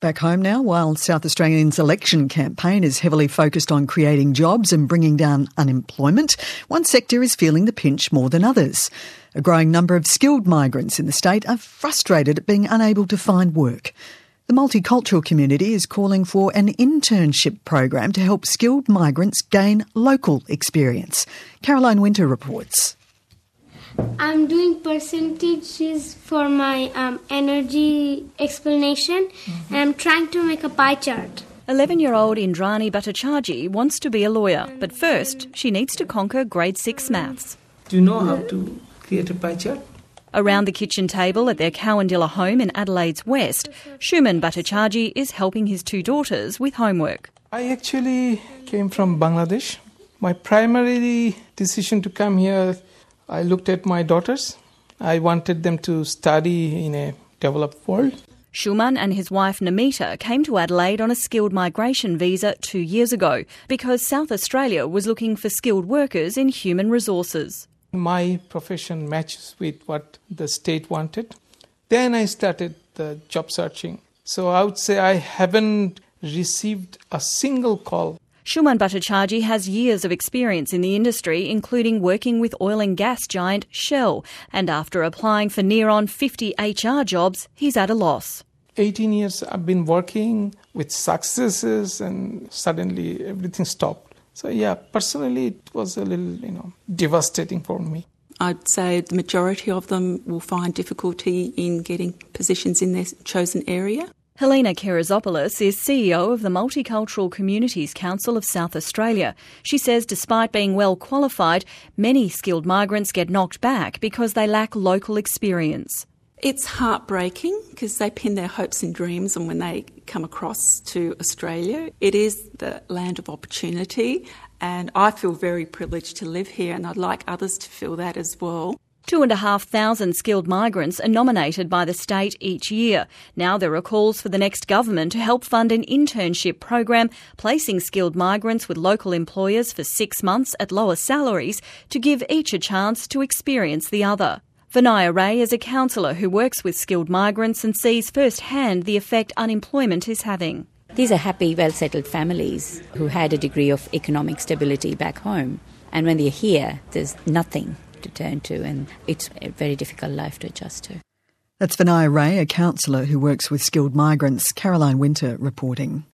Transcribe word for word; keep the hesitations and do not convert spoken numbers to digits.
Back home now, while South Australians' election campaign is heavily focused on creating jobs and bringing down unemployment, one sector is feeling the pinch more than others. A growing number of skilled migrants in the state are frustrated at being unable to find work. The multicultural community is calling for an internship program to help skilled migrants gain local experience. Caroline Winter reports. I'm doing percentages for my um, energy explanation, mm-hmm. and I'm trying to make a pie chart. eleven-year-old Indrani Bhattacharjee wants to be a lawyer, but first she needs to conquer grade six maths. Do you know how to create a pie chart? Around the kitchen table at their Cowandilla home in Adelaide's west, Shuman Bhattacharjee is helping his two daughters with homework. I actually came from Bangladesh. My primary decision to come here, I looked at my daughters. I wanted them to study in a developed world. Shuman and his wife Namita came to Adelaide on a skilled migration visa two years ago because South Australia was looking for skilled workers in human resources. My profession matches with what the state wanted. Then I started the job searching. So I would say I haven't received a single call. Shuman Bhattacharjee has years of experience in the industry, including working with oil and gas giant Shell. And after applying for near on fifty H R jobs, he's at a loss. eighteen years I've been working with successes and suddenly everything stopped. So yeah, personally it was a little, you know, devastating for me. I'd say the majority of them will find difficulty in getting positions in their chosen area. Helena Kerizopoulos is C E O of the Multicultural Communities Council of South Australia. She says despite being well qualified, many skilled migrants get knocked back because they lack local experience. It's heartbreaking because they pin their hopes and dreams on when they come across to Australia. It is the land of opportunity, and I feel very privileged to live here, and I'd like others to feel that as well. Two and a half thousand skilled migrants are nominated by the state each year. Now there are calls for the next government to help fund an internship program, placing skilled migrants with local employers for six months at lower salaries to give each a chance to experience the other. Vinaya Ray is a counsellor who works with skilled migrants and sees firsthand the effect unemployment is having. These are happy, well-settled families who had a degree of economic stability back home. And when they're here, there's nothing to turn to, and it's a very difficult life to adjust to. That's Vinaya Ray, a counsellor who works with skilled migrants. Caroline Winter reporting.